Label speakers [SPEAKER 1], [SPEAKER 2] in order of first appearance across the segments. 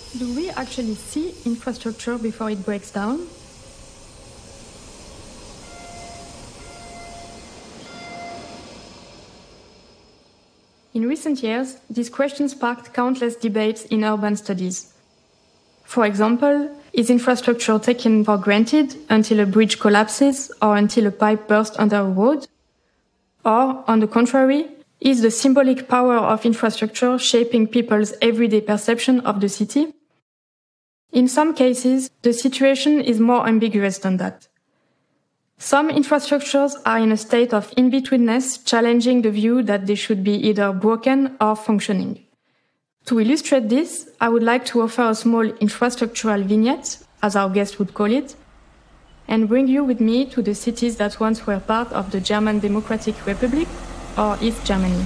[SPEAKER 1] Do we actually see infrastructure before it breaks down? In recent years, this question sparked countless debates in urban studies. For example, is infrastructure taken for granted until a bridge collapses or until a pipe bursts under a road? Or, on the contrary, is the symbolic power of infrastructure shaping people's everyday perception of the city? In some cases, the situation is more ambiguous than that. Some infrastructures are in a state of in-betweenness, challenging the view that they should be either broken or functioning. To illustrate this, I would like to offer a small infrastructural vignette, as our guest would call it, and bring you with me to the cities that once were part of the German Democratic Republic, or East Germany.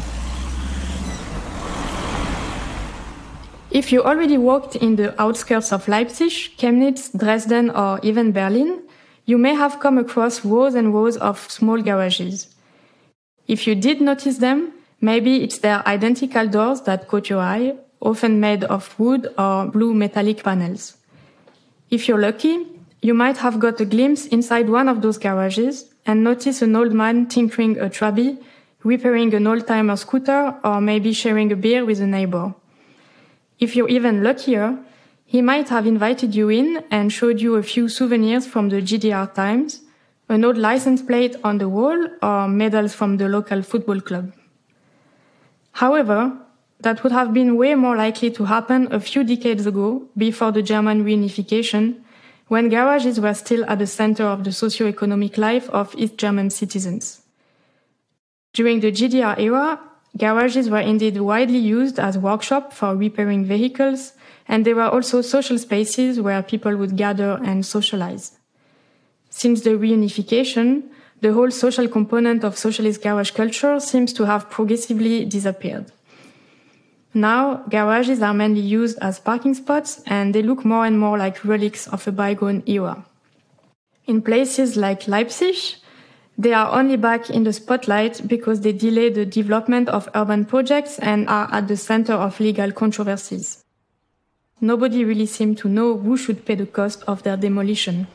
[SPEAKER 1] If you already walked in the outskirts of Leipzig, Chemnitz, Dresden, or even Berlin, you may have come across rows and rows of small garages. If you did notice them, maybe it's their identical doors that caught your eye, often made of wood or blue metallic panels. If you're lucky, you might have got a glimpse inside one of those garages and notice an old man tinkering a Trabi, repairing an old-timer scooter, or maybe sharing a beer with a neighbor. If you're even luckier, he might have invited you in and showed you a few souvenirs from the GDR times, an old license plate on the wall, or medals from the local football club. However, that would have been way more likely to happen a few decades ago, before the German reunification, when garages were still at the center of the socio-economic life of East German citizens. During the GDR era, garages were indeed widely used as workshops for repairing vehicles, and they were also social spaces where people would gather and socialize. Since the reunification, the whole social component of socialist garage culture seems to have progressively disappeared. Now, garages are mainly used as parking spots, and they look more and more like relics of a bygone era. In places like Leipzig, they are only back in the spotlight because they delay the development of urban projects and are at the center of legal controversies. Nobody really seemed to know who should pay the cost of their demolition.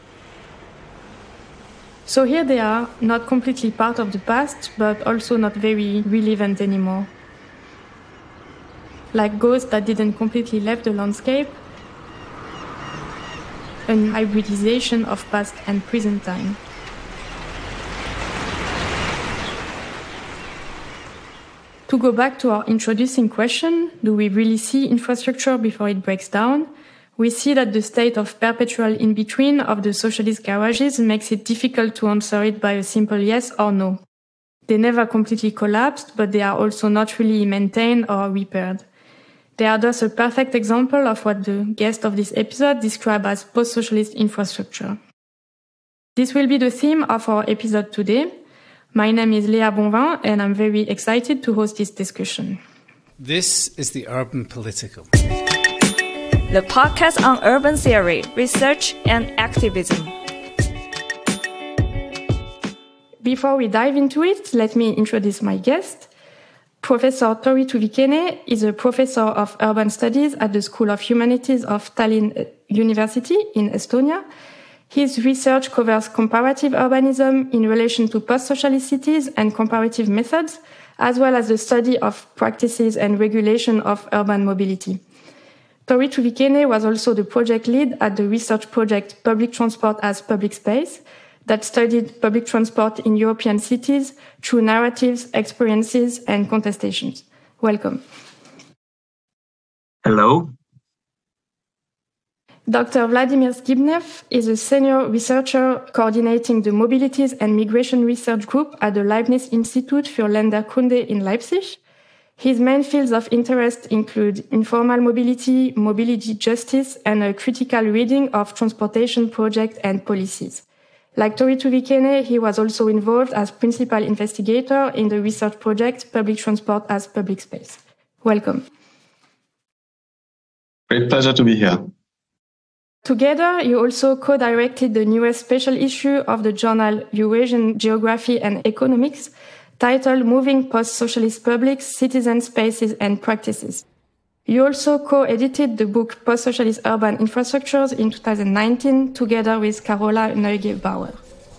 [SPEAKER 1] So here they are, not completely part of the past, but also not very relevant anymore. Like ghosts that didn't completely leave the landscape, an hybridization of past and present time. To go back to our introducing question, do we really see infrastructure before it breaks down? We see that the state of perpetual in-between of the socialist garages makes it difficult to answer it by a simple yes or no. They never completely collapsed, but they are also not really maintained or repaired. They are thus a perfect example of what the guest of this episode described as post-socialist infrastructure. This will be the theme of our episode today. My name is Léa Bonvin, and I'm very excited to host this discussion.
[SPEAKER 2] This is The Urban Political,
[SPEAKER 3] the podcast on urban theory, research, and activism.
[SPEAKER 1] Before we dive into it, let me introduce my guest. Professor Tori Tuvikene is a professor of urban studies at the School of Humanities of Tallinn University in Estonia. His research covers comparative urbanism in relation to post-socialist cities and comparative methods, as well as the study of practices and regulation of urban mobility. Tori Tuvikene was also the project lead at the research project Public Transport as Public Space that studied public transport in European cities through narratives, experiences, and contestations. Welcome.
[SPEAKER 4] Hello.
[SPEAKER 1] Dr. Vladimir Skibnev is a senior researcher coordinating the Mobilities and Migration Research Group at the Leibniz Institut für Länderkunde in Leipzig. His main fields of interest include informal mobility, mobility justice, and a critical reading of transportation projects and policies. Like Tori Tuvikene, he was also involved as principal investigator in the research project Public Transport as Public Space. Welcome.
[SPEAKER 4] Great pleasure to be here.
[SPEAKER 1] Together, you also co-directed the newest special issue of the journal Eurasian Geography and Economics, titled Moving Post-Socialist Publics, Citizen Spaces and Practices. You also co-edited the book Post-Socialist Urban Infrastructures in 2019 together with Carola Neugebauer.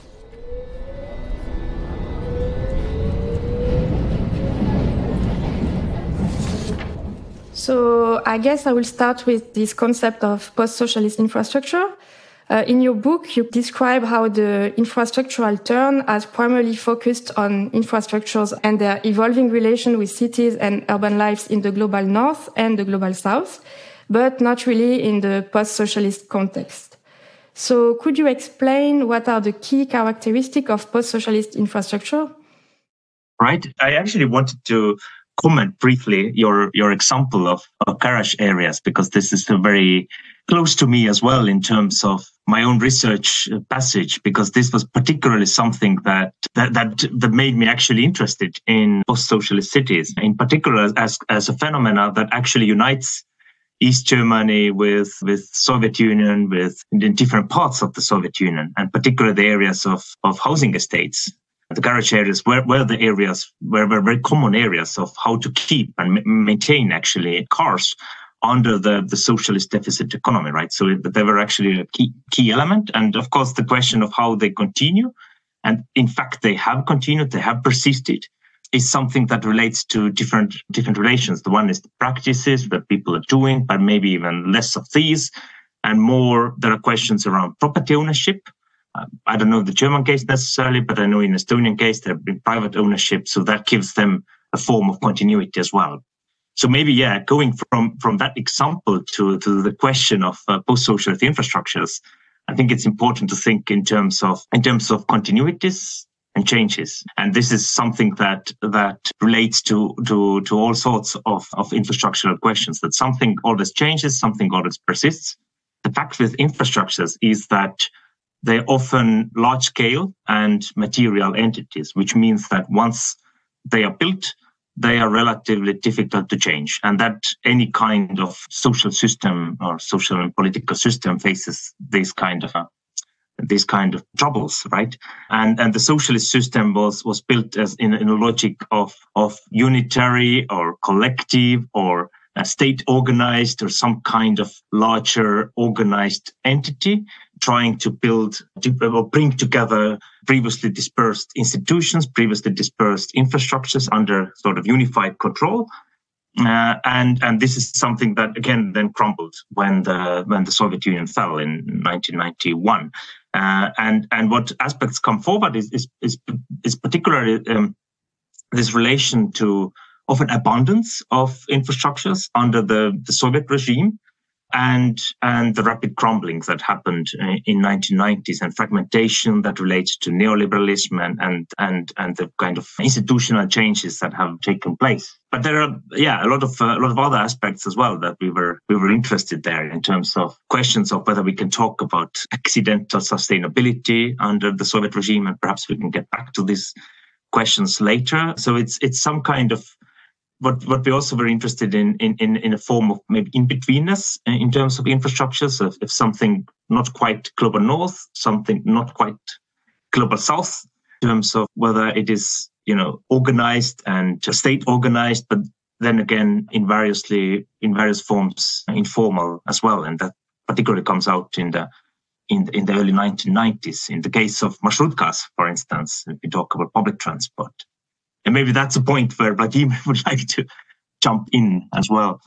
[SPEAKER 1] So I guess I will start with this concept of post-socialist infrastructure. In your book, you describe how the infrastructural turn has primarily focused on infrastructures and their evolving relation with cities and urban lives in the global north and the global south, but not really in the post-socialist context. So could you explain what are the key characteristics of post-socialist infrastructure?
[SPEAKER 4] Right. I actually wanted to comment briefly your example of garage areas, because this is very close to me as well in terms of my own research passage, because this was particularly something that made me actually interested in post-socialist cities, in particular as a phenomena that actually unites East Germany with Soviet Union, in different parts of the Soviet Union, and particularly the areas of housing estates. The garage areas were very common areas of how to keep and maintain actually cars under the socialist deficit economy, right? So they were actually a key element. And of course, the question of how they continue, and in fact, they have continued, they have persisted, is something that relates to different relations. The one is the practices that people are doing, but maybe even less of these, and more there are questions around property ownership. I don't know the German case necessarily, but I know in Estonian case, there have been private ownership. So that gives them a form of continuity as well. So maybe, going from that example to the question of post-socialist infrastructures, I think it's important to think in terms of continuities and changes. And this is something that relates to all sorts of infrastructural questions, that something always changes, something always persists. The fact with infrastructures is that they're often large-scale and material entities, which means that once they are built, they are relatively difficult to change, and that any kind of social system or social and political system faces these kind of troubles, right? And the socialist system was built as in a logic of unitary or collective or state organized or some kind of larger organized entity, trying to build or bring together previously dispersed institutions, previously dispersed infrastructures under sort of unified control. And this is something that again then crumbled when the Soviet Union fell in 1991. And what aspects come forward is particularly this relation to of an abundance of infrastructures under the Soviet regime, and the rapid crumbling that happened in 1990s, and fragmentation that relates to neoliberalism and the kind of institutional changes that have taken place. But there are a lot of other aspects as well that we were interested there in terms of questions of whether we can talk about accidental sustainability under the Soviet regime, and perhaps we can get back to these questions later. So it's some kind of what we're also very interested in a form of maybe in-betweenness in terms of infrastructures, if something not quite global north, something not quite global south, in terms of whether it is, organized and state organized, but then again in various forms informal as well. And that particularly comes out in the early 1990s. In the case of Marshrutkas, for instance, if we talk about public transport. And maybe that's a point where Vladimir would like to jump in as well.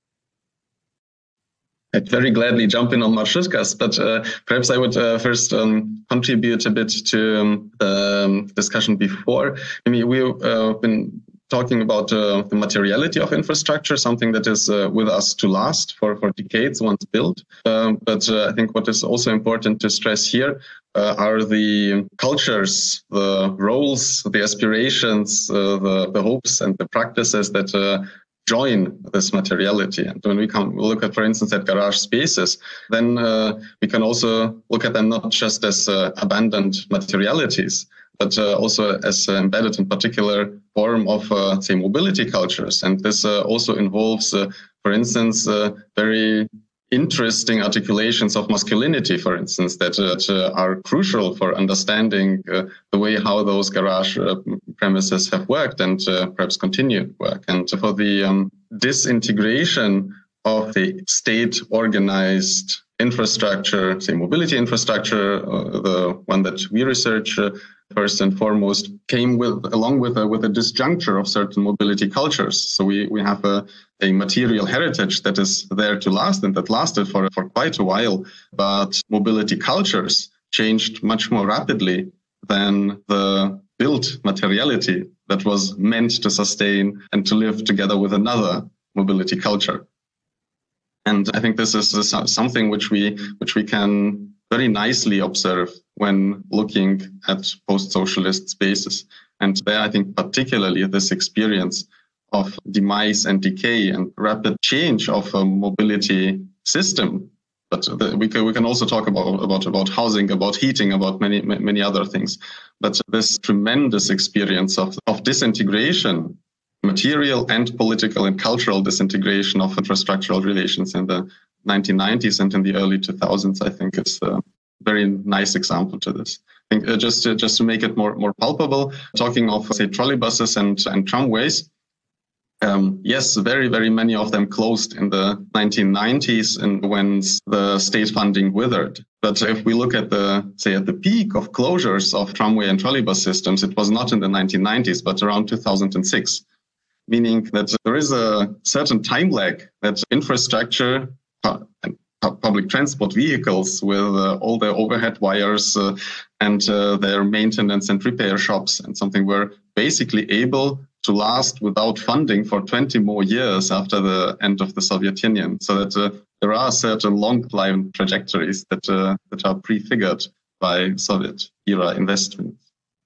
[SPEAKER 5] I'd very gladly jump in on Marshrutkas, but perhaps I would first contribute a bit to the discussion before. I mean, we've been talking about the materiality of infrastructure, something that is with us to last for decades once built. But I think what is also important to stress here are the cultures, the roles, the aspirations, the hopes and the practices that join this materiality. And when we look at, for instance, at garage spaces, then we can also look at them not just as abandoned materialities, but also as embedded in particular form of, say, mobility cultures. And this also involves, for instance, very interesting articulations of masculinity, for instance, that are crucial for understanding the way how those garage premises have worked and perhaps continue to work. And for the disintegration of the state-organized infrastructure, say mobility infrastructure, the one that we research first and foremost, came along with a disjuncture of certain mobility cultures. So we have a material heritage that is there to last and that lasted for quite a while. But mobility cultures changed much more rapidly than the built materiality that was meant to sustain and to live together with another mobility culture. And I think this is something which we can very nicely observe when looking at post-socialist spaces. And there, I think particularly this experience of demise and decay and rapid change of a mobility system. But we can also talk about housing, about heating, about many other things. But this tremendous experience of disintegration, material and political and cultural disintegration of infrastructural relations in the 1990s and in the early 2000s, I think is a very nice example to this. I think just to make it more palpable, talking of, say, trolleybuses and tramways, yes, very, very many of them closed in the 1990s and when the state funding withered. But if we look at the peak of closures of tramway and trolleybus systems, it was not in the 1990s, but around 2006. Meaning that there is a certain time lag that infrastructure and public transport vehicles with all their overhead wires and their maintenance and repair shops and something were basically able to last without funding for 20 more years after the end of the Soviet Union. So that there are certain long-line trajectories that are prefigured by Soviet-era investments.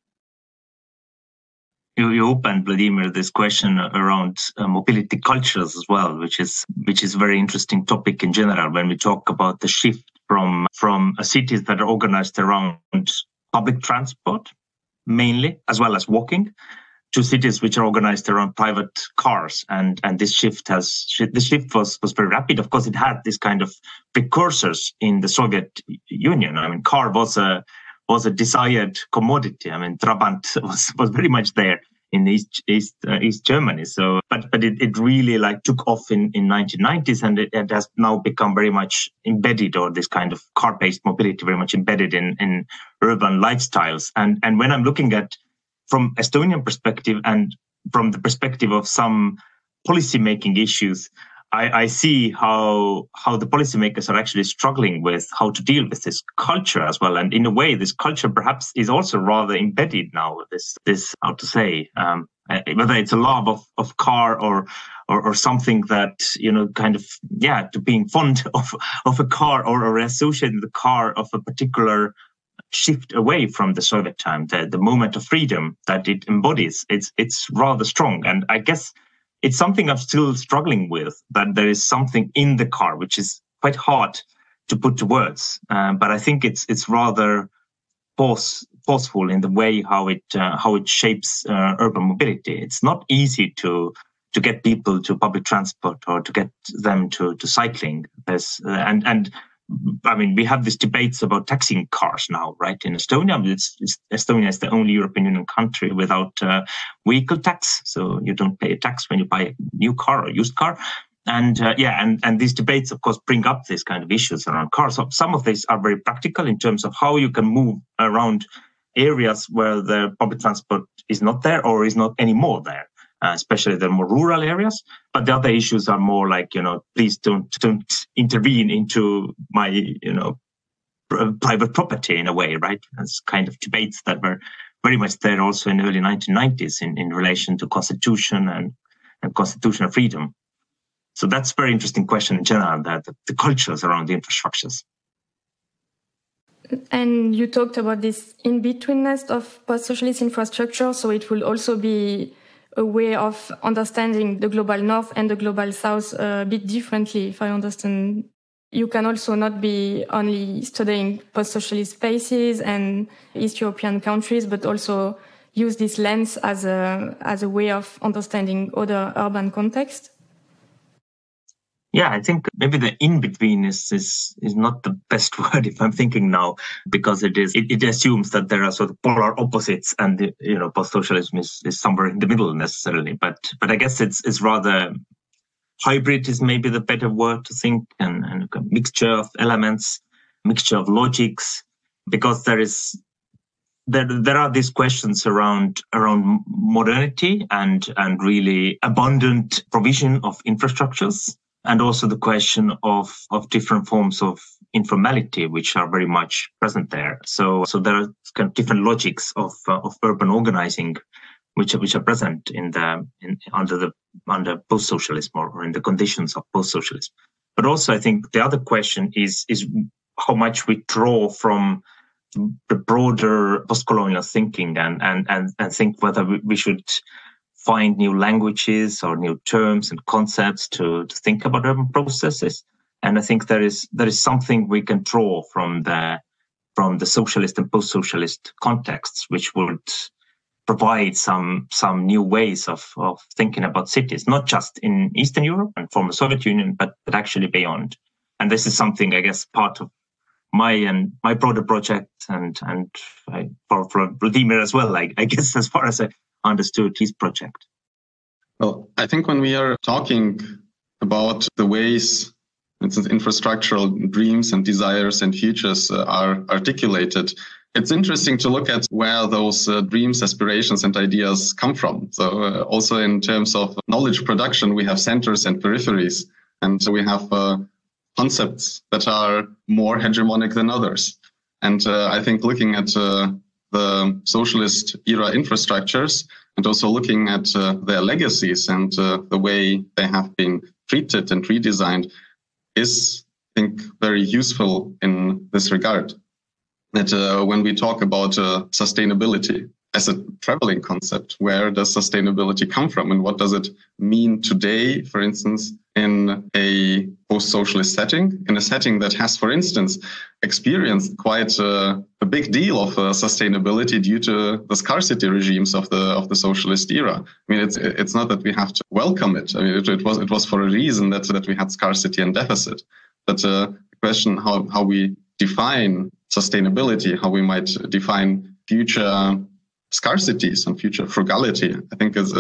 [SPEAKER 4] You opened, Vladimir, this question around mobility cultures as well, which is a very interesting topic in general when we talk about the shift from cities that are organized around public transport, mainly, as well as walking, to cities which are organized around private cars. And this shift was very rapid. Of course, it had this kind of precursors in the Soviet Union. I mean, car was a desired commodity. I mean, Trabant was very much there in East Germany. So, but it really took off in 1990s, and it has now become very much embedded, or this kind of car-based mobility very much embedded in urban lifestyles. And when I'm looking at from Estonian perspective and from the perspective of some policy-making issues, I see how the policymakers are actually struggling with how to deal with this culture as well. And in a way, this culture perhaps is also rather embedded now. This how to say, whether it's a love of car or something that, to being fond of a car or associating the car of a particular shift away from the Soviet time, the moment of freedom that it embodies. It's rather strong. And I guess it's something I'm still struggling with, that there is something in the car which is quite hard to put to words. But I think it's rather forceful in the way how it shapes urban mobility. It's not easy to get people to public transport or to get them to cycling. I mean, we have these debates about taxing cars now, right? In Estonia, Estonia is the only European Union country without vehicle tax. So you don't pay a tax when you buy a new car or used car. And these debates, of course, bring up these kind of issues around cars. So some of these are very practical in terms of how you can move around areas where the public transport is not there or is not anymore there. Especially the more rural areas. But the other issues are more like, please don't intervene into my, private property in a way, right? That's kind of debates that were very much there also in the early 1990s in relation to constitution and constitutional freedom. So that's a very interesting question in general, that the cultures around the infrastructures.
[SPEAKER 1] And you talked about this in-betweenness of post-socialist infrastructure, so it will also be a way of understanding the global north and the global south a bit differently, if I understand. You can also not be only studying post-socialist spaces and East European countries, but also use this lens as a way of understanding other urban contexts.
[SPEAKER 4] Yeah, I think maybe the in-between is not the best word if I'm thinking now, because it assumes that there are sort of polar opposites and, post-socialism is somewhere in the middle necessarily. But I guess it's rather hybrid is maybe the better word to think, and a mixture of elements, mixture of logics, because there are these questions around modernity and really abundant provision of infrastructures, and also the question of different forms of informality, which are very much present there. So there are kind of different logics of urban organizing, which are present under post-socialism or in the conditions of post-socialism. But also, I think the other question is how much we draw from the broader post-colonial thinking and think whether we should find new languages or new terms and concepts to think about urban processes. And I think there is something we can draw from the socialist and post-socialist contexts, which would provide some new ways of thinking about cities, not just in Eastern Europe and former Soviet Union, but actually beyond. And this is something, I guess, part of my broader project and for Vladimir as well, I guess, as far as I understood his project.
[SPEAKER 5] Well, I think when we are talking about the ways, for instance, infrastructural dreams and desires and futures are articulated, it's interesting to look at where those dreams, aspirations, and ideas come from. So also in terms of knowledge production, we have centers and peripheries, and we have concepts that are more hegemonic than others. And I think looking at the socialist era infrastructures and also looking at their legacies and the way they have been treated and redesigned is, I think, very useful in this regard. That when we talk about sustainability as a traveling concept, where does sustainability come from and what does it mean today, for instance, in a post-socialist setting, in a setting that has, for instance, experienced quite a big deal of sustainability due to the scarcity regimes of the socialist era. I mean, it's not that we have to welcome it. I mean, it was for a reason that we had scarcity and deficit. But the question how we define sustainability, how we might define future scarcities and future frugality, I think is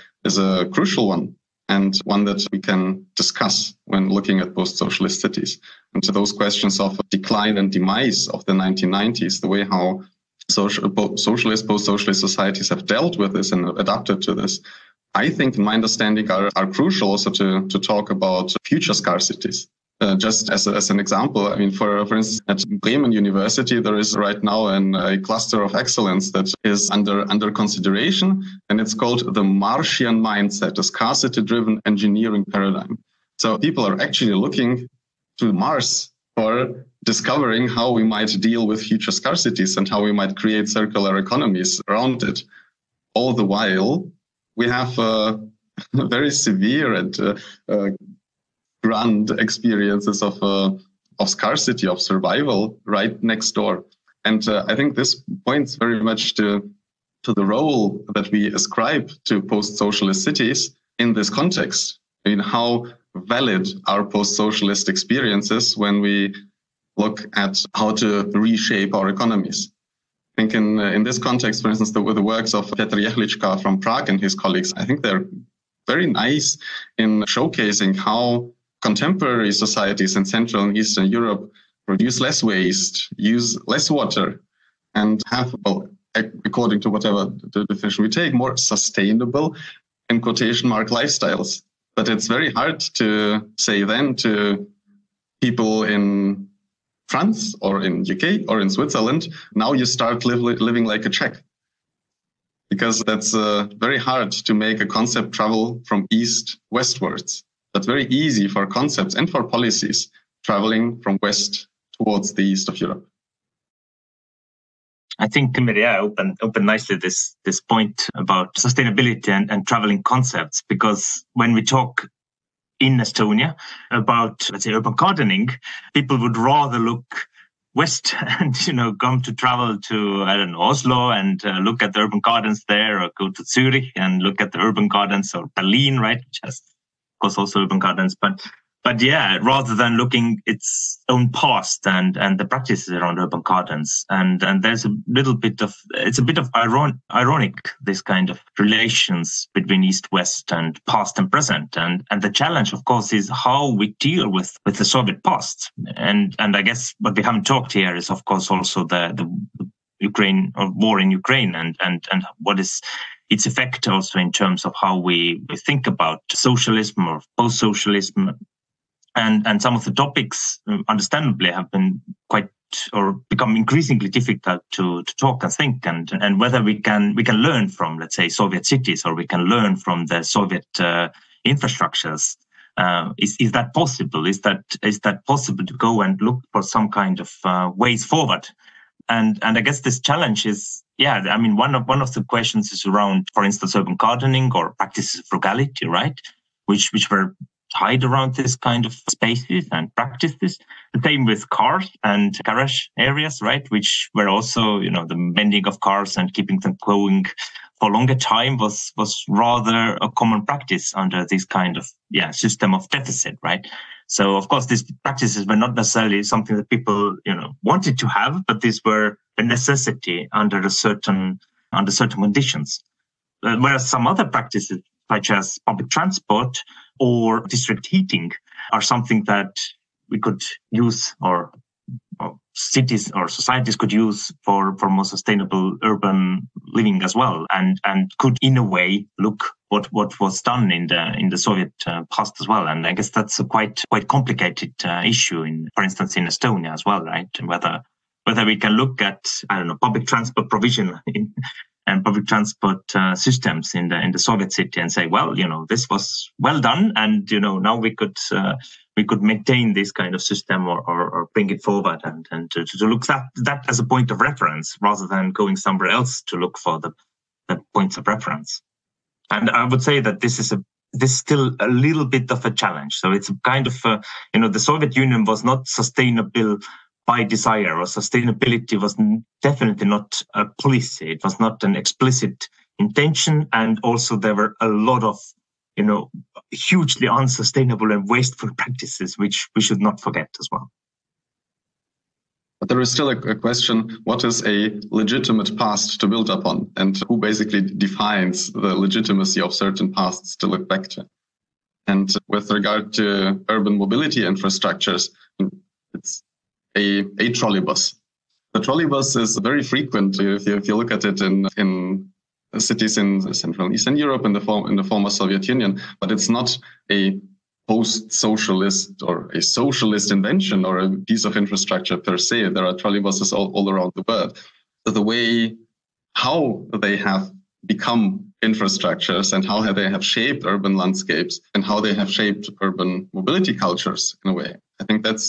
[SPEAKER 5] a crucial one, and one that we can discuss when looking at post-socialist cities. And to those questions of decline and demise of the 1990s, the way how socialist, post-socialist societies have dealt with this and adapted to this, I think, in my understanding, are crucial also to talk about future scarcities. Just as an example, I mean, for instance, at Bremen University, there is right now a cluster of excellence that is under consideration, and it's called the Martian mindset, a scarcity-driven engineering paradigm. So people are actually looking to Mars for discovering how we might deal with future scarcities and how we might create circular economies around it. All the while, we have very severe and grand experiences of scarcity, of survival right next door. And I think this points very much to the role that we ascribe to post-socialist cities in this context. I mean, how valid are post-socialist experiences when we look at how to reshape our economies? I think in this context, for instance, the works of Petr Jehlička from Prague and his colleagues, I think they're very nice in showcasing how contemporary societies in Central and Eastern Europe produce less waste, use less water, and have, well, according to whatever the definition we take, more sustainable, in quotation mark, lifestyles. But it's very hard to say then to people in France or in UK or in Switzerland, now you start living like a Czech. Because that's very hard to make a concept travel from east westwards. But very easy for concepts and for policies traveling from west towards the east of Europe.
[SPEAKER 4] I think Maria opened nicely this point about sustainability and traveling concepts, because when we talk in Estonia about, let's say, urban gardening, people would rather look west and, come to travel to, I don't know, Oslo and look at the urban gardens there, or go to Zurich and look at the urban gardens, or Berlin, right? Just, of course, also urban gardens. But But yeah, rather than looking its own past and the practices around urban gardens, and there's it's a bit of ironic, this kind of relations between East-West and past and present, and the challenge, of course, is how we deal with the Soviet past, and I guess what we haven't talked here is, of course, also the Ukraine or war in Ukraine, and what is its effect also in terms of how we think about socialism or post-socialism. And some of the topics, understandably, have been become increasingly difficult to talk and think, and whether we can learn from, let's say, Soviet cities, or we can learn from the Soviet infrastructures. Is that possible? Is that possible to go and look for some kind of ways forward? And I guess this challenge is, I mean, one of the questions is around, for instance, urban gardening or practices of frugality, right? Which were tied around this kind of spaces and practices. The same with cars and garage areas, right? Which were also, the mending of cars and keeping them going for a longer time was rather a common practice under this kind of, system of deficit, right? So, of course, these practices were not necessarily something that people, wanted to have, but these were a necessity under certain conditions. Whereas some other practices, such as public transport or district heating, are something that we could use, or cities or societies could use for more sustainable urban living as well, and could in a way look what was done in the Soviet past as well. And I guess that's a quite complicated issue for instance, in Estonia as well, right? Whether we can look at, public transport provision and public transport systems in the Soviet city and say, well, this was well done, and now we could maintain this kind of system or bring it forward and to look that as a point of reference, rather than going somewhere else to look for the points of reference. And I would say that this is still a little bit of a challenge. So it's a kind of the Soviet Union was not sustainable by desire, or sustainability was definitely not a policy. It was not an explicit intention. And also there were a lot of, hugely unsustainable and wasteful practices, which we should not forget as well.
[SPEAKER 5] But there is still a question, what is a legitimate past to build upon, and who basically defines the legitimacy of certain pasts to look back to? And with regard to urban mobility infrastructures, it's a trolleybus. The trolleybus is very frequent if you look at it in cities in Central and Eastern Europe in the former Soviet Union, but it's not a post-socialist or a socialist invention or a piece of infrastructure per se. There are trolleybuses all around the world. The way how they have become infrastructures and how they have shaped urban landscapes and how they have shaped urban mobility cultures in a way, I think there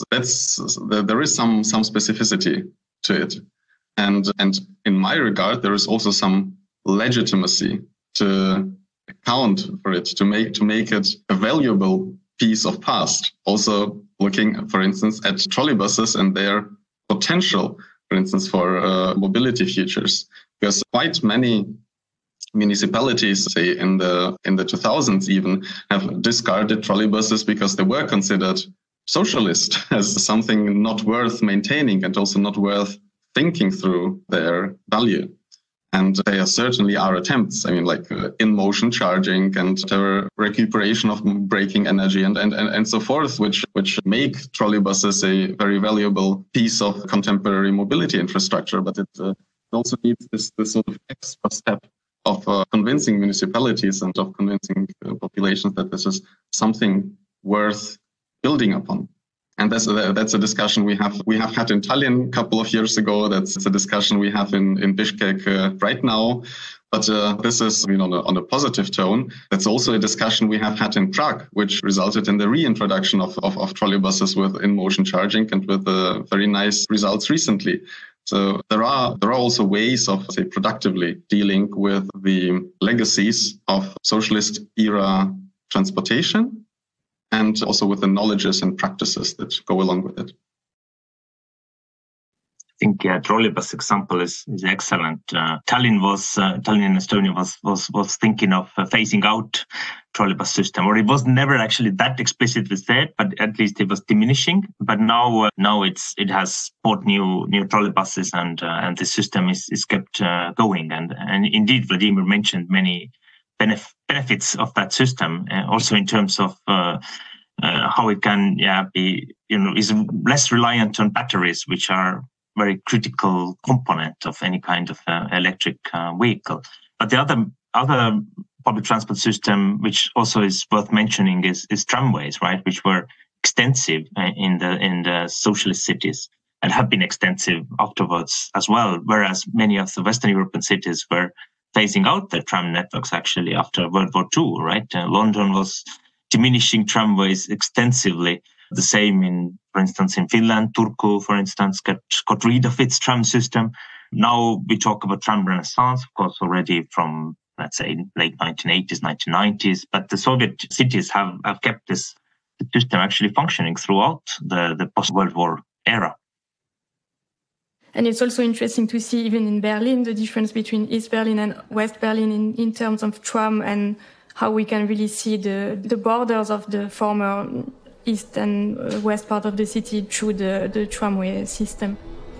[SPEAKER 5] is some specificity to it, and in my regard, there is also some legitimacy to account for it, to make it a valuable piece of past. Also looking, for instance, at trolleybuses and their potential, for instance, for mobility futures, because quite many municipalities, say in the 2000s even, have discarded trolleybuses because they were considered socialist, as something not worth maintaining and also not worth thinking through their value. And there certainly are attempts, like in-motion charging and recuperation of braking energy and so forth, which make trolleybuses a very valuable piece of contemporary mobility infrastructure. But it also needs this sort of extra step of convincing municipalities and of convincing populations that this is something worth building upon. And that's a discussion we have had in Tallinn a couple of years ago. That's a discussion we have in Bishkek right now. But this is on a positive tone. That's also a discussion we have had in Prague, which resulted in the reintroduction of trolleybuses with in-motion charging and with very nice results recently. So there are also ways of, say, productively dealing with the legacies of socialist era transportation, and also with the knowledges and practices that go along with it.
[SPEAKER 4] think trolleybus example is excellent. Tallinn in Estonia was thinking of phasing out trolleybus system, or it was never actually that explicitly said, but at least it was diminishing. But now it has bought new trolleybuses, and the system is kept going. And indeed, Vladimir mentioned many benefits of that system, also in terms of how it can be is less reliant on batteries, which are very critical component of any kind of electric vehicle. But the other public transport system, which also is worth mentioning, is tramways, right? Which were extensive in the socialist cities and have been extensive afterwards as well. Whereas many of the Western European cities were phasing out their tram networks actually after World War II, right? London was diminishing tramways extensively. The same for instance, in Finland. Turku, for instance, got rid of its tram system. Now we talk about tram renaissance, of course, already from, let's say, late 1980s, 1990s. But the Soviet cities have kept this system actually functioning throughout the post-World War era.
[SPEAKER 1] And it's also interesting to see, even in Berlin, the difference between East Berlin and West Berlin in terms of tram, and how we can really see the borders of the former east and west part of the city through the tramway system.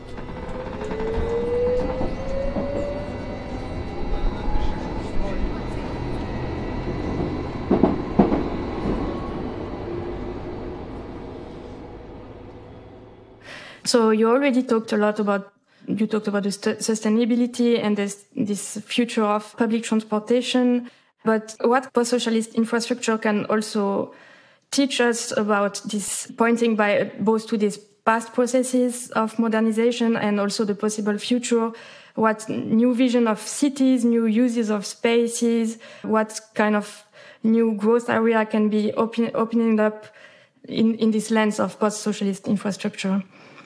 [SPEAKER 1] So you already talked a lot about the sustainability and this future of public transportation. But what post-socialist infrastructure can also teach us about this, pointing by both to these past processes of modernization and also the possible future, what new vision of cities, new uses of spaces, what kind of new growth area can be opening up in this lens of post-socialist infrastructure?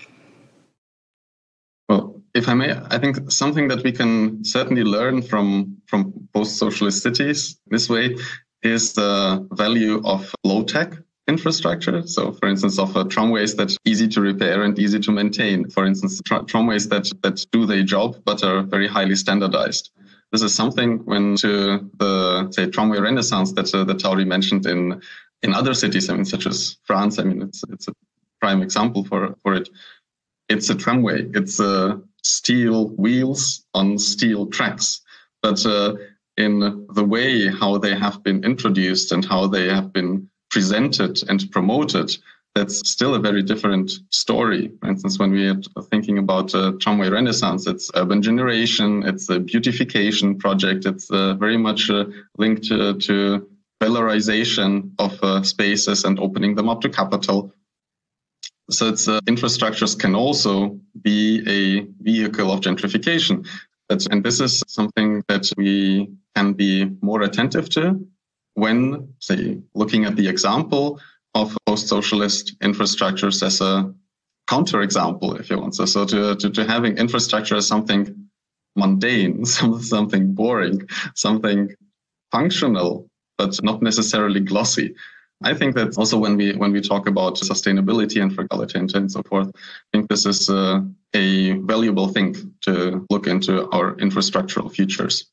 [SPEAKER 5] Well, if I may, I think something that we can certainly learn from post-socialist cities this way is the value of low-tech infrastructure. So, for instance, of tramways that are easy to repair and easy to maintain. For instance, tramways that do their job but are very highly standardized. This is something when to the, say, tramway renaissance that Tauri mentioned in other cities, I mean, such as France. I mean, it's a prime example for it. It's a tramway. It's steel wheels on steel tracks. But in the way how they have been introduced and how they have been presented and promoted, that's still a very different story. For instance, when we are thinking about tramway renaissance, it's urban generation, it's a beautification project, it's very much linked to valorization of spaces and opening them up to capital. So it's infrastructures can also be a vehicle of gentrification. And this is something that we can be more attentive to when, say, looking at the example of post-socialist infrastructures as a counterexample, if you want. So to having infrastructure as something mundane, something boring, something functional, but not necessarily glossy. I think that also when we talk about sustainability and frugality and so forth, I think this is a valuable thing to look into our infrastructural futures.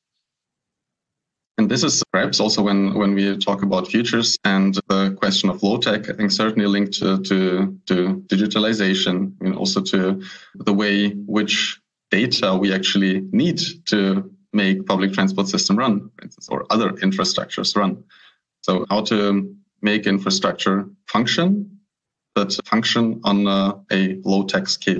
[SPEAKER 5] And this is perhaps also when we talk about futures and the question of low tech, I think certainly linked to digitalization and also to the way which data we actually need to make public transport system run, for instance, or other infrastructures run. So how to make infrastructure function, but function on a low-tech scale.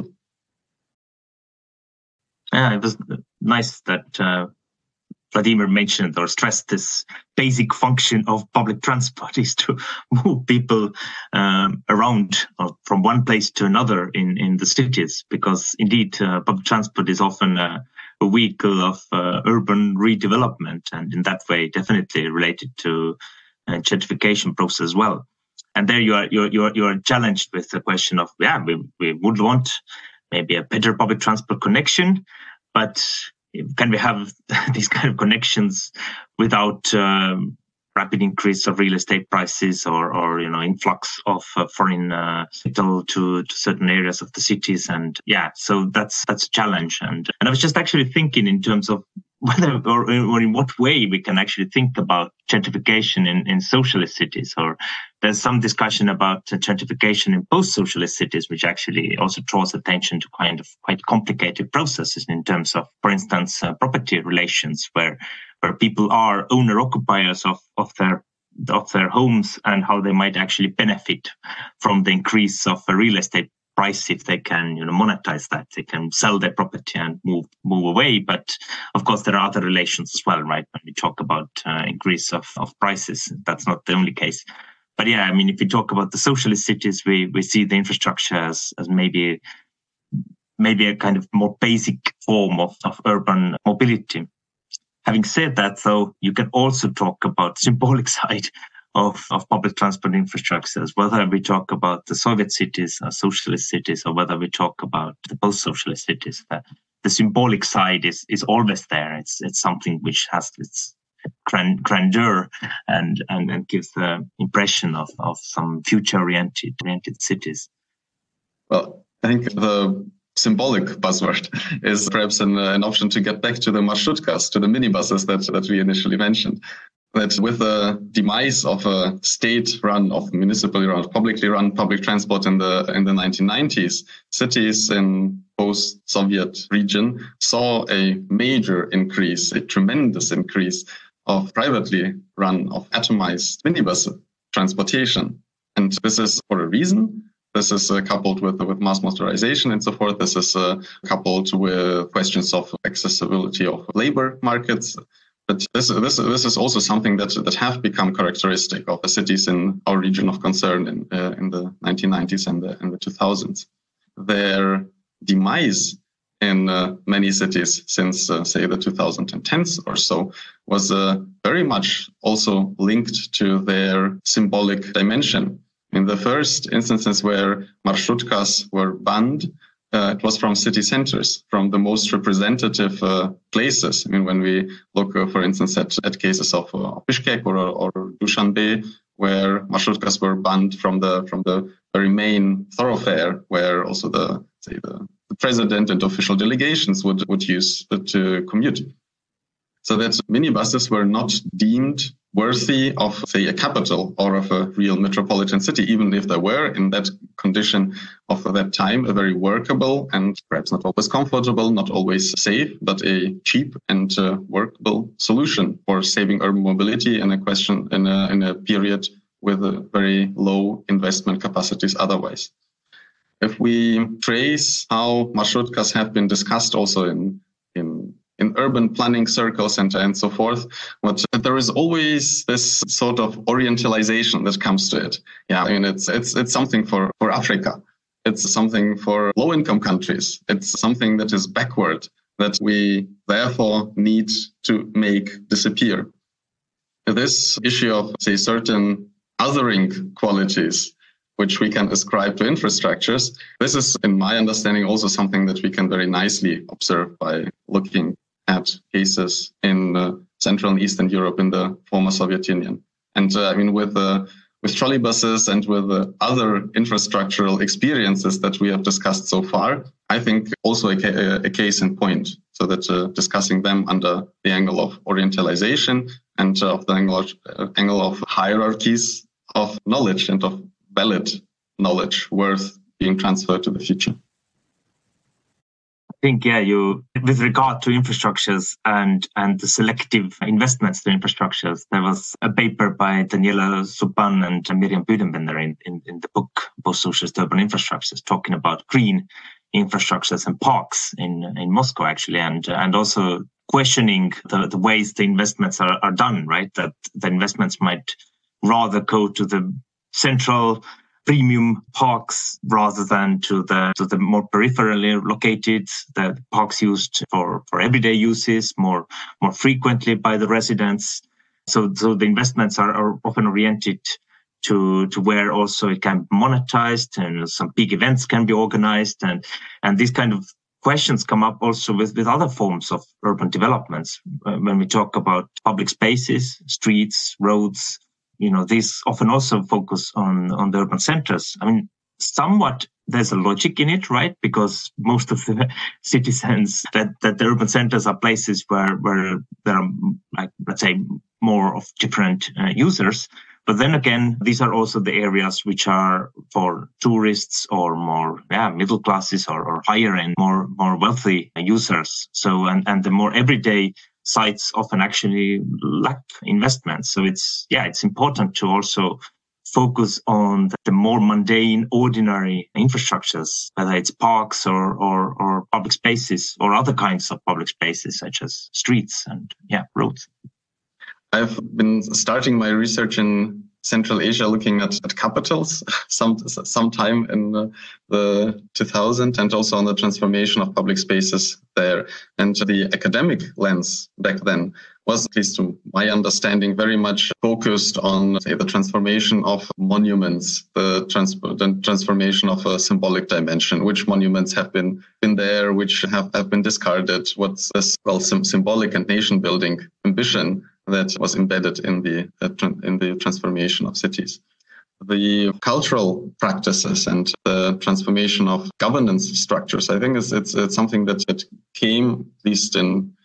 [SPEAKER 4] Yeah, it was nice that Vladimir mentioned or stressed this basic function of public transport is to move people around from one place to another in the cities, because indeed public transport is often a vehicle of urban redevelopment, and in that way definitely related to gentrification process as well. And there you are challenged with the question of, we would want maybe a better public transport connection, but can we have these kind of connections without rapid increase of real estate prices or influx of foreign capital to certain areas of the cities. And so that's a challenge. And I was just actually thinking in terms of whether or in what way we can actually think about gentrification in socialist cities, or there's some discussion about gentrification in post-socialist cities, which actually also draws attention to kind of quite complicated processes in terms of, for instance, property relations, where people are owner-occupiers of their homes, and how they might actually benefit from the increase of a real estate price if they can monetize that. They can sell their property and move away. But of course, there are other relations as well, right? When we talk about increase of prices, that's not the only case. But if we talk about the socialist cities, we see the infrastructure as maybe a kind of more basic form of urban mobility. Having said that, though, you can also talk about symbolic side of public transport infrastructures, whether we talk about the Soviet cities or socialist cities, or whether we talk about the post-socialist cities. The symbolic side is always there. It's something which has its grandeur and gives the impression of some future-oriented cities.
[SPEAKER 5] Well, I think the symbolic buzzword is perhaps an option to get back to the marshutkas, to the minibuses that we initially mentioned. That with the demise of a state-run, of municipally run, publicly run public transport in the 1990s, cities in post-Soviet region saw a major increase, a tremendous increase of privately run, of atomized minibus transportation. And this is for a reason. This is coupled with mass motorization and so forth. This is coupled with questions of accessibility of labor markets. But this is also something that have become characteristic of the cities in our region of concern in the 1990s and the 2000s. Their demise in many cities since, say, the 2010s or so was very much also linked to their symbolic dimension. In the first instances where marshutkas were banned, it was from city centers, from the most representative places. When we look, for instance, at cases of Bishkek or Dushanbe, where marshutkas were banned from the very main thoroughfare, where also the president and official delegations would use to commute. So that minibuses were not deemed worthy of, say, a capital or of a real metropolitan city, even if they were in that condition of that time, a very workable and perhaps not always comfortable, not always safe, but a cheap and workable solution for saving urban mobility in a period with very low investment capacities otherwise. If we trace how marshutkas have been discussed also in urban planning circles and so forth, but there is always this sort of orientalization that comes to it. It's something for Africa. It's something for low-income countries. It's something that is backward, that we therefore need to make disappear. This issue of, say, certain othering qualities which we can ascribe to infrastructures, this is, in my understanding, also something that we can very nicely observe by looking at cases in Central and Eastern Europe in the former Soviet Union. And with trolleybuses and with other infrastructural experiences that we have discussed so far, I think also a case in point. So that discussing them under the angle of orientalization and of the angle of hierarchies of knowledge and of valid knowledge worth being transferred to the future.
[SPEAKER 4] I think, with regard to infrastructures and the selective investments to infrastructures, there was a paper by Daniela Subban and Miriam Budenbender in the book Post-Socialist Urban Infrastructures, talking about green infrastructures and parks in Moscow, actually, and also questioning the ways the investments are done, right? That the investments might rather go to the central premium parks rather than to the more peripherally located, the parks used for everyday uses more frequently by the residents. So the investments are often oriented to where also it can be monetized and some big events can be organized, and these kind of questions come up also with other forms of urban developments. When we talk about public spaces, streets, roads, these often also focus on the urban centers. I mean, somewhat there's a logic in it, right? Because most of the citizens that the urban centers are places where there are, like, let's say, more of different users. But then again, these are also the areas which are for tourists or more middle classes or higher end, more wealthy users. So and the more everyday sites often actually lack investment. So it's important to also focus on the more mundane, ordinary infrastructures, whether it's parks or public spaces or other kinds of public spaces such as streets and roads.
[SPEAKER 5] I've been starting my research in Central Asia, looking at capitals sometime in the 2000s, and also on the transformation of public spaces there. And the academic lens back then was, at least to my understanding, very much focused on, say, the transformation of monuments, the transformation of a symbolic dimension, which monuments have been there, which have been discarded, what's this symbolic and nation building ambition that was embedded in the transformation of cities. The cultural practices and the transformation of governance structures, I think it's something that came, at least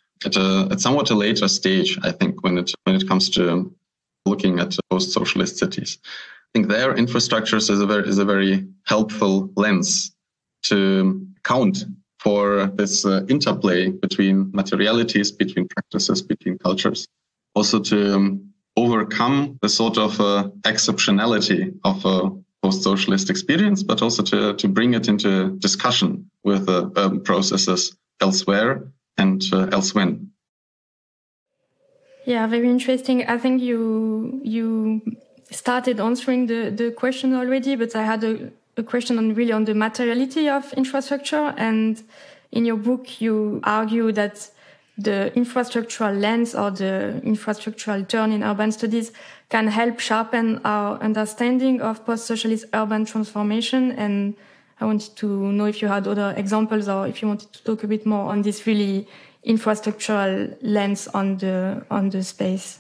[SPEAKER 5] at somewhat a later stage, I think, when it comes to looking at post-socialist cities. I think their infrastructures is a very helpful lens to account for this interplay between materialities, between practices, between cultures. Also to overcome the sort of exceptionality of a post-socialist experience, but also to bring it into discussion with urban processes elsewhere and elsewhere.
[SPEAKER 1] Yeah, very interesting. I think you started answering the question already, but I had a question on the materiality of infrastructure. And in your book, you argue that the infrastructural lens or the infrastructural turn in urban studies can help sharpen our understanding of post-socialist urban transformation. And I wanted to know if you had other examples or if you wanted to talk a bit more on this really infrastructural lens on the space.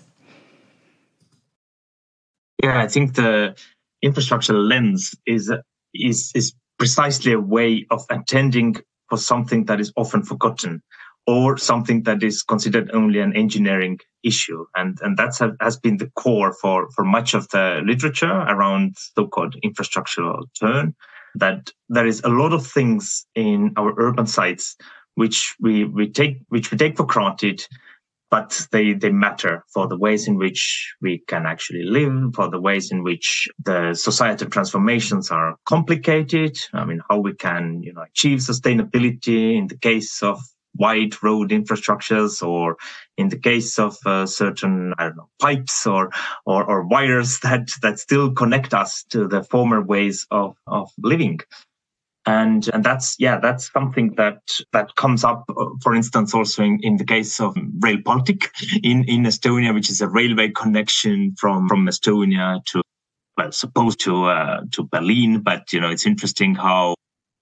[SPEAKER 4] Yeah, I think the infrastructural lens is precisely a way of attending for something that is often forgotten, or something that is considered only an engineering issue. And that has been the core for much of the literature around so-called infrastructural turn, that there is a lot of things in our urban sites which we take for granted, but they matter for the ways in which we can actually live, for the ways in which the societal transformations are complicated. I mean, how we can achieve sustainability in the case of wide road infrastructures, or in the case of certain, pipes or wires that still connect us to the former ways of living. And that's something that comes up, for instance, also in the case of Rail Baltic in Estonia, which is a railway connection from Estonia to, supposed to Berlin. But, it's interesting how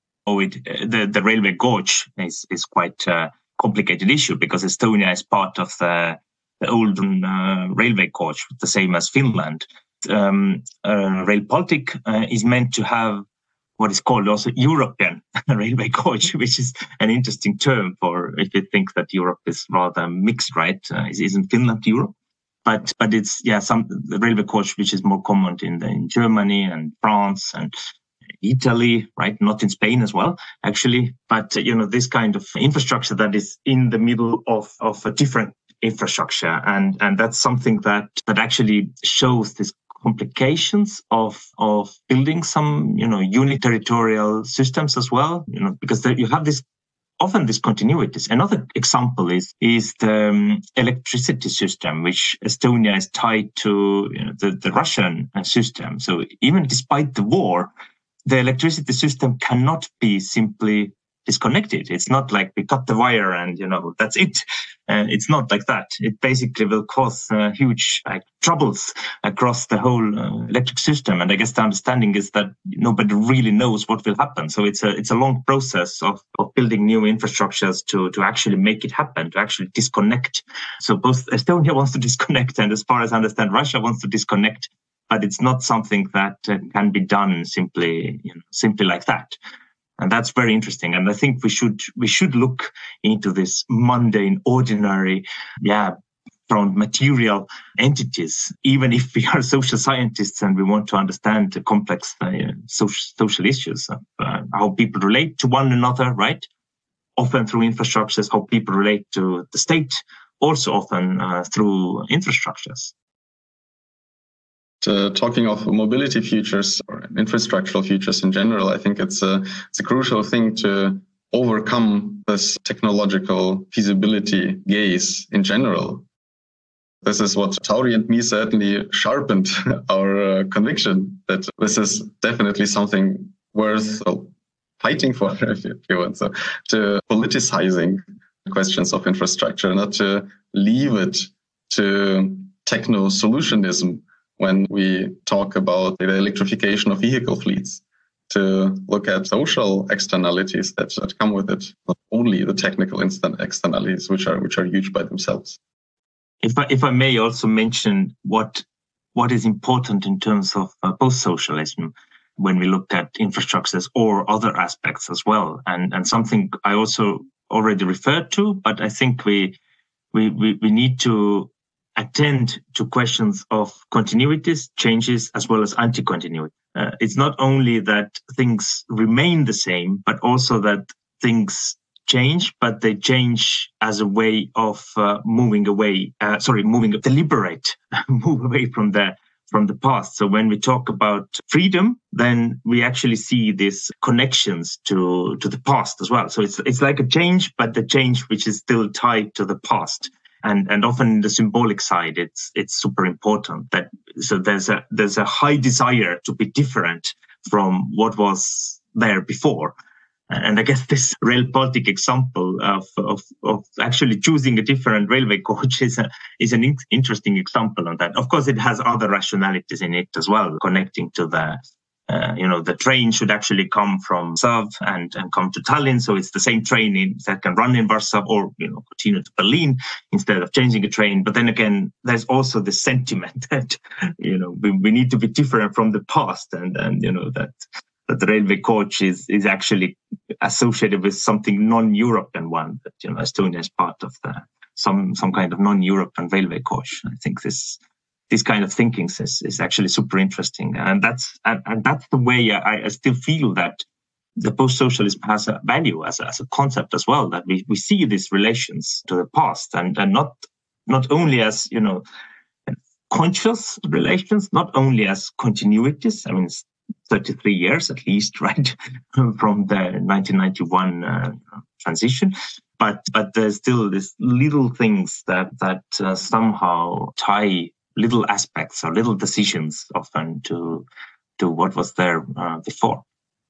[SPEAKER 4] the railway gauge is quite a complicated issue, because Estonia is part of the olden railway gauge, the same as Finland. Rail Baltic is meant to have what is called also European railway gauge, which is an interesting term for if you think that Europe is rather mixed, right? Isn't Finland Europe? But it's the railway gauge which is more common in Germany and France and Italy, right? Not in Spain as well, actually. But, this kind of infrastructure that is in the middle of a different infrastructure. And that's something that actually shows this complications of building some, uniterritorial systems as well, because you have often these continuities. Another example is the electricity system, which Estonia is tied to, the Russian system. So even despite the war, the electricity system cannot be simply disconnected. It's not like we cut the wire and, that's it. It's not like that. It basically will cause huge troubles across the whole electric system. And I guess the understanding is that nobody really knows what will happen. So it's a long process of building new infrastructures to actually make it happen, to actually disconnect. So both Estonia wants to disconnect, and as far as I understand, Russia wants to disconnect, but it's not something that can be done simply like that. And that's very interesting. And I think we should look into this mundane, ordinary, from material entities, even if we are social scientists and we want to understand the complex social issues of how people relate to one another, right? Often through infrastructures, how people relate to the state, also often through infrastructures.
[SPEAKER 5] Talking of mobility futures or infrastructural futures in general, I think it's a crucial thing to overcome this technological feasibility gaze in general. This is what Tauri and me certainly sharpened our conviction that this is definitely something worth fighting for, if you want, so to politicizing questions of infrastructure, not to leave it to techno-solutionism when we talk about the electrification of vehicle fleets, to look at social externalities that come with it, not only the technical externalities, which are huge by themselves.
[SPEAKER 4] If I may also mention what is important in terms of post-socialism when we look at infrastructures or other aspects as well, and something I also already referred to, but I think we need to attend to questions of continuities, changes, as well as anti-continuity. It's not only that things remain the same, but also that things change, but they change as a way of move away from the past. So when we talk about freedom, then we actually see these connections to the past as well. So it's like a change, but the change which is still tied to the past. And often the symbolic side, it's super important that so there's a high desire to be different from what was there before. And I guess this Rail Baltic example of actually choosing a different railway coach is an interesting example on that. Of course, it has other rationalities in it as well, connecting to the train should actually come from Warsaw and come to Tallinn. So it's the same train that can run in Warsaw or, continue to Berlin instead of changing a train. But then again, there's also the sentiment that, we need to be different from the past and that the railway coach is actually associated with something non-European one, that, Estonia is part of some kind of non-European railway coach. I think this kind of thinking is actually super interesting. And that's the way I still feel that the post-socialism has a value as a concept as well, that we see these relations to the past and not only as, conscious relations, not only as continuities. I mean, it's 33 years at least, right, from the 1991 transition. But there's still these little things that somehow tie little aspects or little decisions often to what was there before.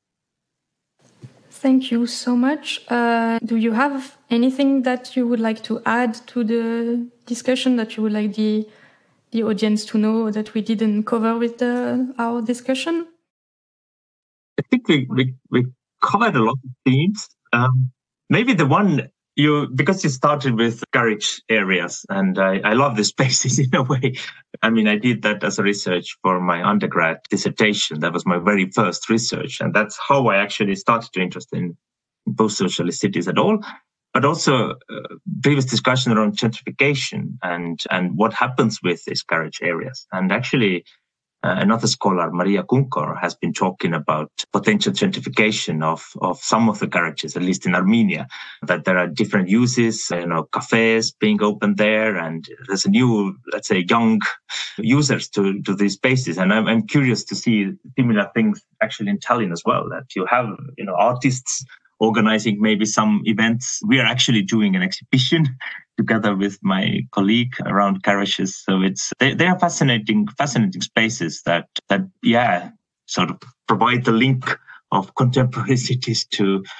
[SPEAKER 1] Thank you so much. Do you have anything that you would like to add to the discussion that you would like the audience to know that we didn't cover with our discussion?
[SPEAKER 4] I think we covered a lot of themes. Maybe the one because you started with garage areas, and I love the spaces in a way. I mean, I did that as a research for my undergrad dissertation. That was my very first research, and that's how I actually started to interest in post-socialist cities at all. But also previous discussion around gentrification and what happens with these garage areas. And actually, another scholar, Maria Kunkor, has been talking about potential gentrification of some of the garages, at least in Armenia, that there are different uses, cafes being opened there, and there's a new, let's say, young users to these spaces. And I'm curious to see similar things actually in Tallinn as well, that you have, artists organizing maybe some events. We are actually doing an exhibition together with my colleague around garages. So they are fascinating spaces that sort of provide the link of contemporary cities to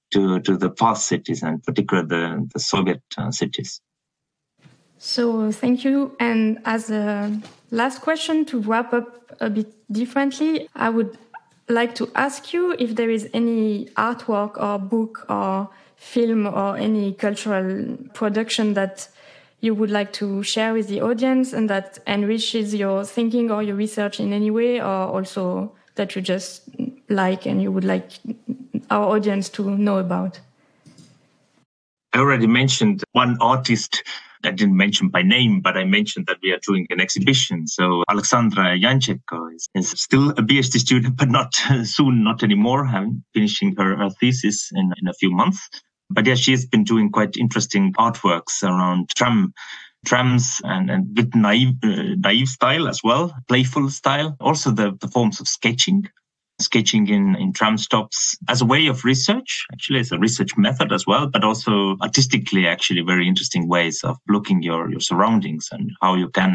[SPEAKER 4] to the past cities, and particularly the Soviet cities.
[SPEAKER 1] So thank you. And as a last question, to wrap up a bit differently, I would like to ask you if there is any artwork or book or film or any cultural production that you would like to share with the audience and that enriches your thinking or your research in any way, or also that you just like and you would like our audience to know about?
[SPEAKER 4] I already mentioned one artist. I didn't mention by name, but I mentioned that we are doing an exhibition. So Alexandra Yanchenko is still a PhD student, but not soon, not anymore, finishing her thesis in a few months. But yeah, she's been doing quite interesting artworks around trams and with naive style as well, playful style. Also the forms of sketching in tram stops as a way of research, actually as a research method as well, but also artistically, actually very interesting ways of looking your surroundings and how you can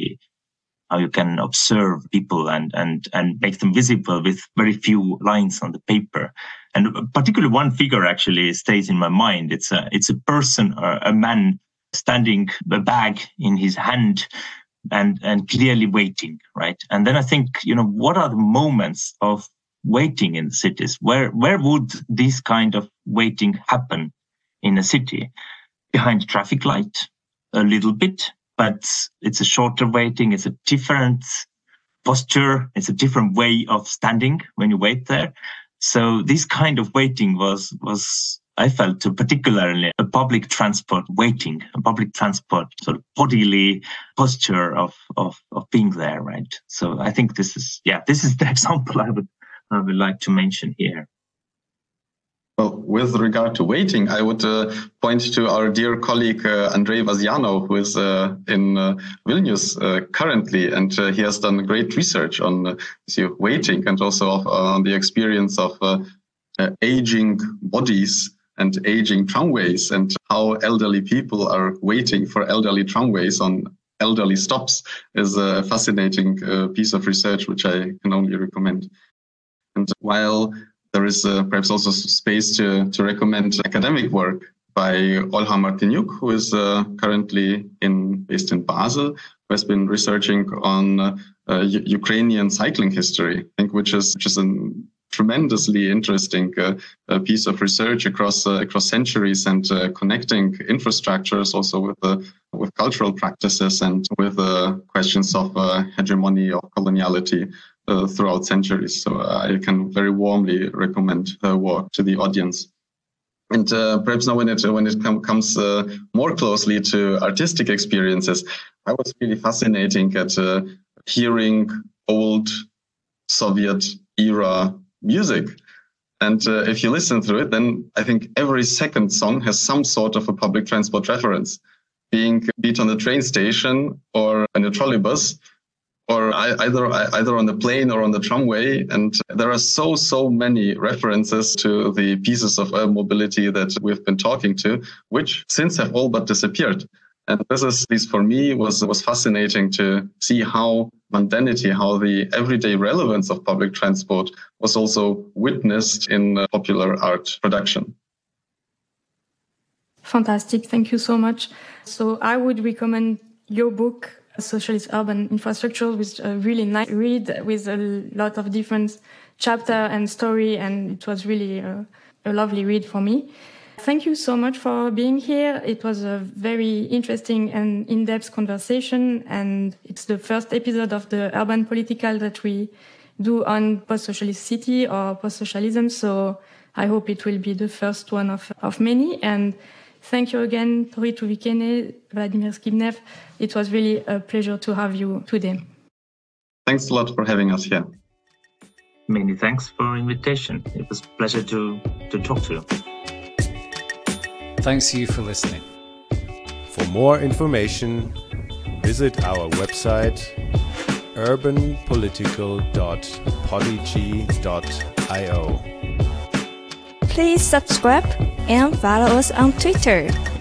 [SPEAKER 4] observe people and make them visible with very few lines on the paper. And particularly one figure actually stays in my mind. It's a person, a man standing a bag in his hand and clearly waiting, right? And then I think, what are the moments of waiting in the cities? Where would this kind of waiting happen in a city? Behind a traffic light, a little bit, but it's a shorter waiting. It's a different posture. It's a different way of standing when you wait there. So this kind of waiting was I felt, particularly a public transport waiting, a public transport sort of bodily posture of being there, right? So I think this is the example I would like to mention here.
[SPEAKER 5] Well, with regard to waiting, I would point to our dear colleague Andrei Vaziano, who is in Vilnius currently, and he has done great research on waiting and also on the experience of aging bodies and aging tramways, and how elderly people are waiting for elderly tramways on elderly stops is a fascinating piece of research, which I can only recommend. And while there is perhaps also space to recommend academic work by Olha Martiniuk, who is currently based in Basel, who has been researching on Ukrainian cycling history, I think, which is a tremendously interesting piece of research across centuries and connecting infrastructures also with cultural practices and with questions of hegemony or coloniality throughout centuries. So I can very warmly recommend her work to the audience. And perhaps now when it comes more closely to artistic experiences, I was really fascinating at hearing old Soviet era music. And if you listen through it, then I think every second song has some sort of a public transport reference, be it on the train station or in a trolleybus, or either on the plane or on the tramway. And there are so many references to the pieces of urban mobility that we've been talking to, which since have all but disappeared. And this, at least for me, was fascinating to see how mundanity, how the everyday relevance of public transport was also witnessed in popular art production.
[SPEAKER 1] Fantastic. Thank you so much. So I would recommend your book, Socialist Urban Infrastructure, which is a really nice read with a lot of different chapter and story, and it was really a lovely read for me. Thank you so much for being here. It was a very interesting and in-depth conversation, and it's the first episode of the Urban Political that we do on post-socialist city or post-socialism, so I hope it will be the first one of many. And thank you again, Tori Tuvikene, Vladimir Skibnev. It was really a pleasure to have you today.
[SPEAKER 5] Thanks a lot for having us here.
[SPEAKER 4] Many thanks for invitation. It was a pleasure to talk to you.
[SPEAKER 2] Thanks to you for listening.
[SPEAKER 6] For more information, visit our website urbanpolitical.podigy.io.
[SPEAKER 3] Please subscribe and follow us on Twitter.